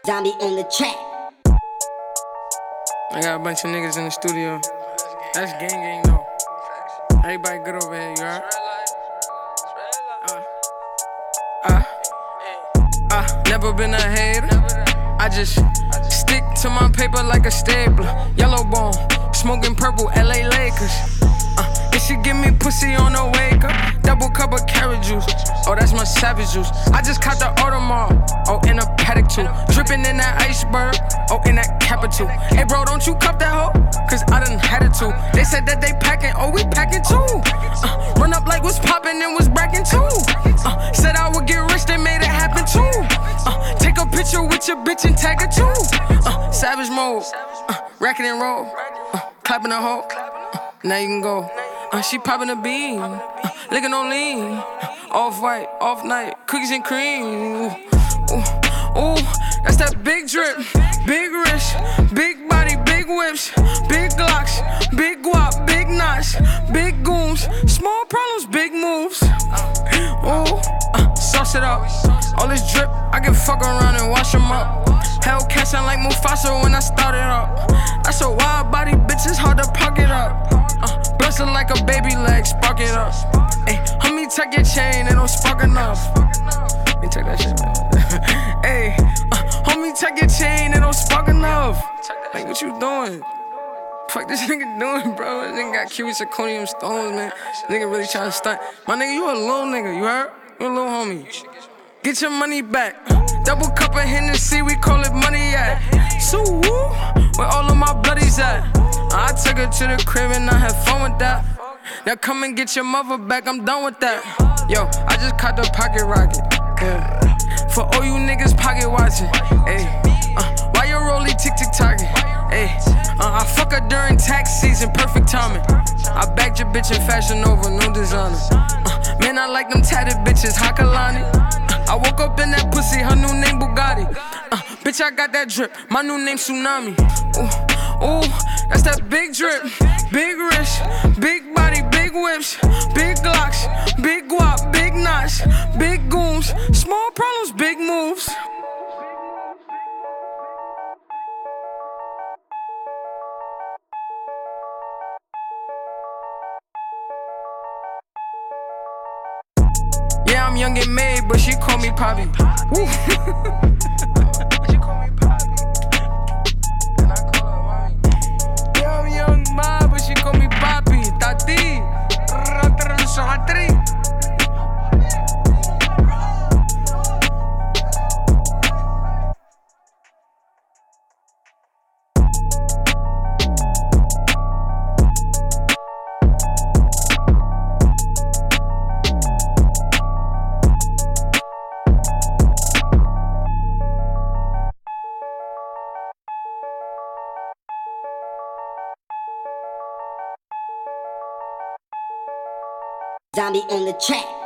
Zombie on the track. I got a bunch of niggas in the studio. That's gang though. Everybody good over here, you heard? Never been a hater. I just stick to my paper like a stapler. Yellow bone, smoking purple, LA Lakers. And she give me pussy on the wake up. Double cup of carrot juice. Oh, that's my savage juice. I just caught the Audemars. Oh, in a paddock too. Dripping in that iceberg. Oh, in that capital. Hey, bro, don't you cup that hoe? Cause I done had it too. They said that they packing. Oh, we packing too. Run up like what's popping and was bragging too. Said I would get rich, they made it happen too. Take a picture with your bitch and tag it too. Savage mode. Racket and roll. Clapping a hoe. Now you can go. She popping a bean, licking on lean. Off white, off night, cookies and cream. Ooh, that's that big drip, big wrist, big body, big whips, big glocks, big guap, big knots, big goons, small problems, big moves. Ooh, sauce it up. All this drip, I can fuck around and wash them up. Hellcat sound like Mufasa when I started up. That's a wild body, bitch, it's hard to pocket up. Bustin' like a baby leg, spark it up. Ay, homie, tuck your chain, it don't spark enough. Let me take that shit, man. Ay, homie, tuck your chain, it don't spark enough. Like, what you doing? Fuck this nigga doing, bro? This nigga got cubic zirconium stones, man. Nigga really trying to stunt. My nigga, you a little nigga, you heard? You a little homie. Get your money back. Double cup of Hennessy, we call it money at. So woo, where all of my bloodies at? I took her to the crib and I had fun with that. Now come and get your mother back, I'm done with that. Yo, I just caught the pocket rocket. Yeah. For all you niggas pocket watching. Hey, why you rolling tick-tick-tocking? Hey, I fuck her during tax season, perfect timing. I bagged your bitch in Fashion Nova, no designer. Man, I like them tatted bitches, Hakalani. I woke up in that pussy, her new name Bugatti. Bitch, I got that drip, my new name Tsunami. Ooh, that's that big drip, big wrist, big body, big whips, big glocks, big guap, big knots, big goons, small problems, big moves. Yeah, I'm young and made, but she call me Poppy. Woo. She call me Poppy, and I call her mommy. Yeah, I'm young ma, but she call me Papi. Tati, ratri. Zombie on the track.